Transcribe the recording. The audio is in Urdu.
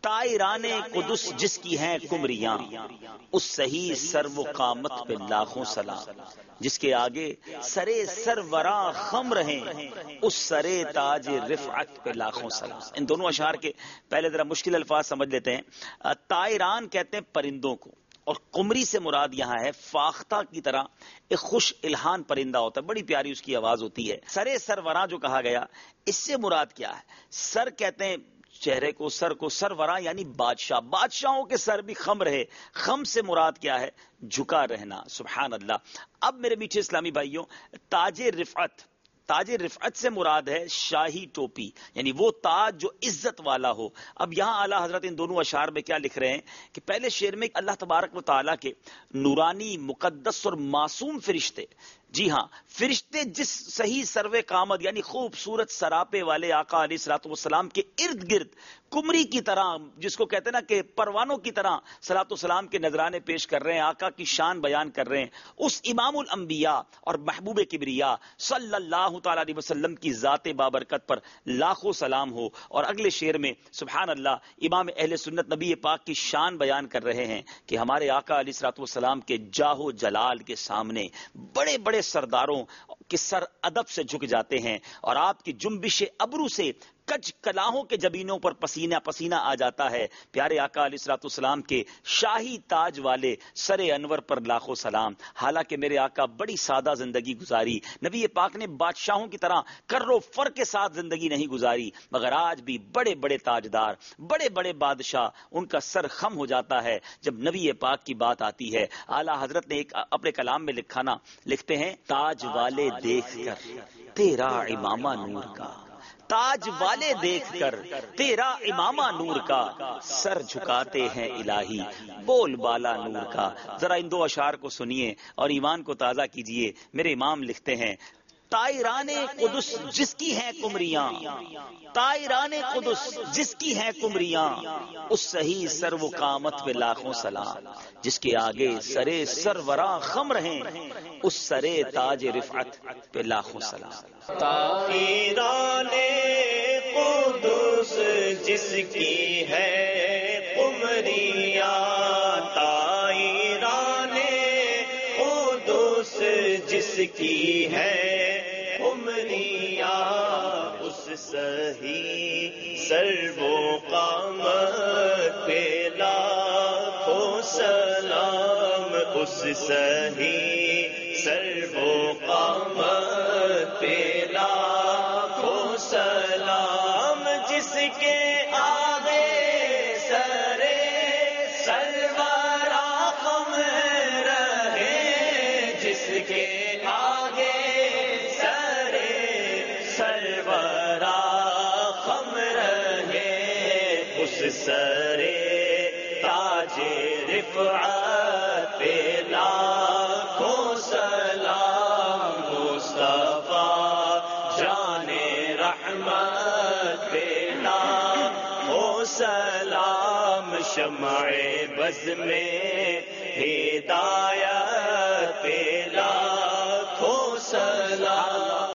طائران قدس جس کی ہیں کمریاں، اس صحیح سر و قامت پہ لاکھوں سلام، جس کے آگے سرے سروراں خم رہیں، اس سرے تاج رفعت پہ لاکھوں سلام۔ ان دونوں اشعار کے پہلے ذرا مشکل الفاظ سمجھ لیتے ہیں۔ طائران کہتے ہیں پرندوں کو، اور قمری سے مراد یہاں ہے فاختہ کی طرح ایک خوش الہان پرندہ ہوتا ہے، بڑی پیاری اس کی آواز ہوتی ہے۔ سرے سروراں جو کہا گیا، اس سے مراد کیا ہے؟ سر کہتے ہیں چہرے کو، سر کو، سروراں یعنی بادشاہ، بادشاہوں کے سر بھی خم رہے۔ خم سے مراد کیا ہے؟ جھکا رہنا۔ سبحان اللہ۔ اب میرے میٹھے اسلامی بھائیوں، تاج رفعت، تاج رفعت سے مراد ہے شاہی ٹوپی، یعنی وہ تاج جو عزت والا ہو۔ اب یہاں اعلیٰ حضرت ان دونوں اشعار میں کیا لکھ رہے ہیں کہ پہلے شعر میں اللہ تبارک و تعالیٰ کے نورانی، مقدس اور معصوم فرشتے، جی ہاں فرشتے جس صحیح سرو قامت یعنی خوبصورت سراپے والے آقا علیہ الصلوۃ والسلام کے ارد گرد کمری کی طرح، جس کو کہتے ہیں نا کہ پروانوں کی طرح صلوۃ والسلام کے نذرانے پیش کر رہے ہیں، آقا کی شان بیان کر رہے ہیں، اس امام الانبیاء اور محبوب کبریا صلی اللہ تعالی علیہ وسلم کی ذات بابرکت پر لاکھوں سلام ہو۔ اور اگلے شعر میں سبحان اللہ امام اہل سنت نبی پاک کی شان بیان کر رہے ہیں کہ ہمارے آقا علیہ الصلوۃ والسلام کے جاہ و جلال کے سامنے بڑے بڑے سرداروں کے سر ادب سے جھک جاتے ہیں، اور آپ کی جنبش ابرو سے کج کلاہوں کے جبینوں پر پسینہ پسینہ آ جاتا ہے۔ پیارے آقا علیہ الصلوۃ والسلام کے شاہی تاج والے سر انور پر لاکھوں سلام۔ حالانکہ میرے آقا بڑی سادہ زندگی گزاری، نبی پاک نے بادشاہوں کی طرح کر و فر کے ساتھ زندگی نہیں گزاری، مگر آج بھی بڑے بڑے تاجدار، بڑے بڑے بادشاہ، ان کا سر خم ہو جاتا ہے جب نبی پاک کی بات آتی ہے۔ اعلیٰ حضرت نے ایک اپنے کلام میں لکھتے ہیں، تاج والے دیکھ کر تیرا امامہ نور کا، تاج والے دیکھ کر تیرا امامہ نور کا، سر جھکاتے ہیں الہی بول بالا نور کا۔ ذرا ان دو اشعار کو سنیے اور ایمان کو تازہ کیجئے۔ میرے امام لکھتے ہیں، طائران قدس جس کی ہیں کمریاں، طائران قدس جس کی ہیں کمریاں، اس صحیح سر و قامت پہ لاکھوں سلام، جس کے آگے سرے سروراں خم رہیں، اس سرے تاج رفعت پہ لاکھوں سلام۔ طائران قدس جس کی ہے قمریاں، طائران قدس جس کی ہے قمریاں، اس صحیح سر و قامت پہ لاکھوں سلام، اس صحیح سر و قامت پہ لاکھوں سلام، جس کے آگے سرے سرورا خم رہے، جس کے آگے سرے سرورا خم رہے، اس سرے تاج رفعت پہ لاکھوں سلام، مصطفیٰ جان رحمت پہ لاکھوں سلام، شمع بز میں ہدایت پہ